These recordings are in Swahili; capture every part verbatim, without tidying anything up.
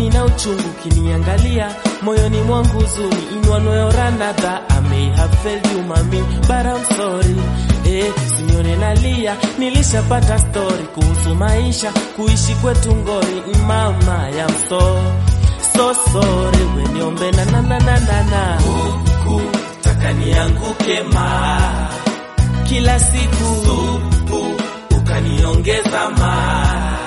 nina uchungu kiniangalia, moyoni mwangu huzuni. In one way or another I may have failed you mami, but I'm sorry. Eh, sinyone nalia, nilishapata story kuhusu maisha, kuishi kwetu Ngori. Mama, I am so, so sorry. Weniombe na na na na na na Kuku, taka nianguke ma kila siku Supu, ukaniongeza ma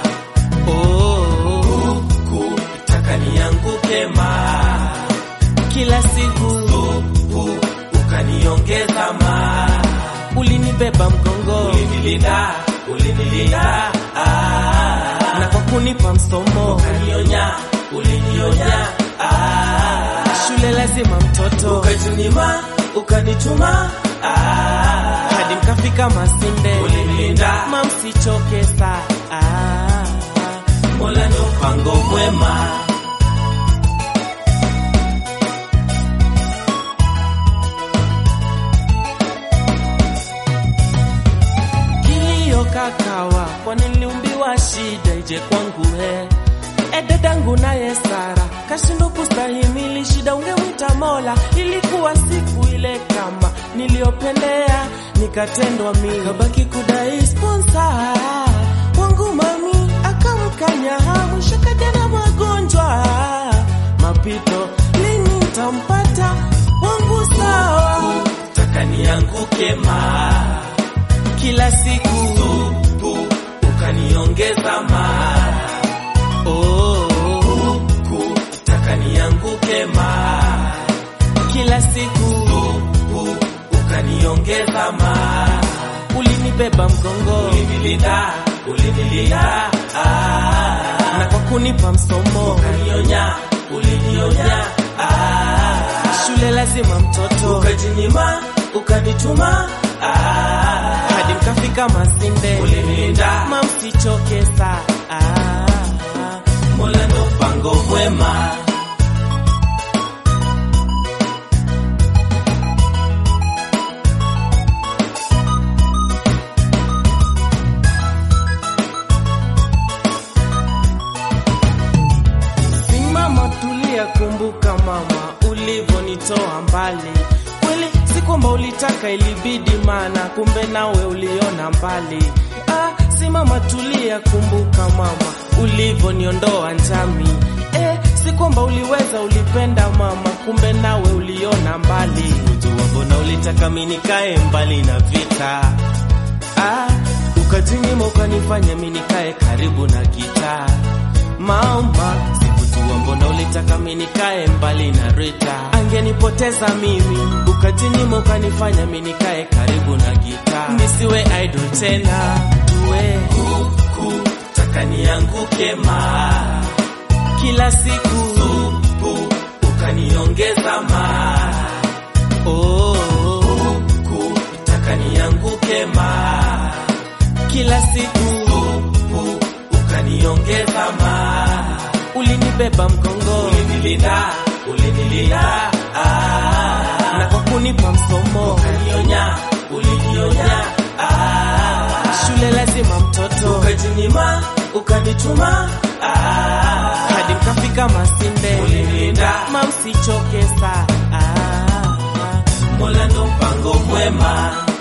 Oh, Kuku, taka nianguke ma kila siku Supu, ukaniongeza ma ulinibeba mgongo, ulinilinda, ulinilinda ah. Na kwa kunipa msomo, ukanionya, ulinionya ah. Shule lazima mtoto, ukajinyima, ukanituma ah. Hadi mkafika Masinde, ulinilinda, mamsichoke saa ah. Mola ndo mpango mwema. Kakawa kwa niliumbiwa shida ije kwangu he ededangu naye Sara kashindu kustahimili shida, ungemwita Mola. Ilikuwa siku ile kama niliopendea, nikatendwa mimi, kabaki kudai sponsor wangu mami, akamkanya mwisho kaja na magonjwa mapito, lini nitampata wangu sawa. Taka nianguke ma kila siku Supu, ukaniongeza ma Oh, Kuku, taka nianguke ma kila siku Supu, ukaniongeza ma ulinibeba mgongo, ulinilinda, ulinilinda ah. Na kwa kunipa msomo, ukanionya, ulinionya ah. Shule lazima mtoto, ukajinyima, ukanituma ah. Hadi mkafika Masinde, ulinilinda, mamsichoke saa ah. Mola ndo mpango mwema. Simama tulia, kumbuka mama ulivonitoa mbali. Kweli si kwamba ulitaka, ilibidi mana, kumbe nawe uliona mbali ah. Simama tulia, kumbuka mama ulivoniondoa njami. Eh, si kwamba uliweza, ulipenda mama, kumbe nawe uliona mbali. Ujua mbona ulitaka mimi nikae mbali na vita ah. Ukajinyima, ukanifanya mimi nikae karibu na gitaa mama. Sikujua mbona ulitaka mimi nikae mbali na Rita, angenipoteza mimi. Ukajinyima, ukanifanya mimi nikae karibu na gitaa, nisiwe idol tena tuwe Kuku, taka nianguke ma kila siku Supu, ukaniongeza ma Oh, Kuku, taka nianguke ma kila siku Supu, ukaniongeza ma ulinibeba mgongo, ulinilinda, ulinilinda ah. Na kwa kunipa msomo, ukanionya, ulinionya ah. Shule lazima mtoto, ukajinyima, ukanituma ah. Hadi mkafika Masinde, ulinilinda, mamsichoke saa ah. Mola ndo mpango mwema.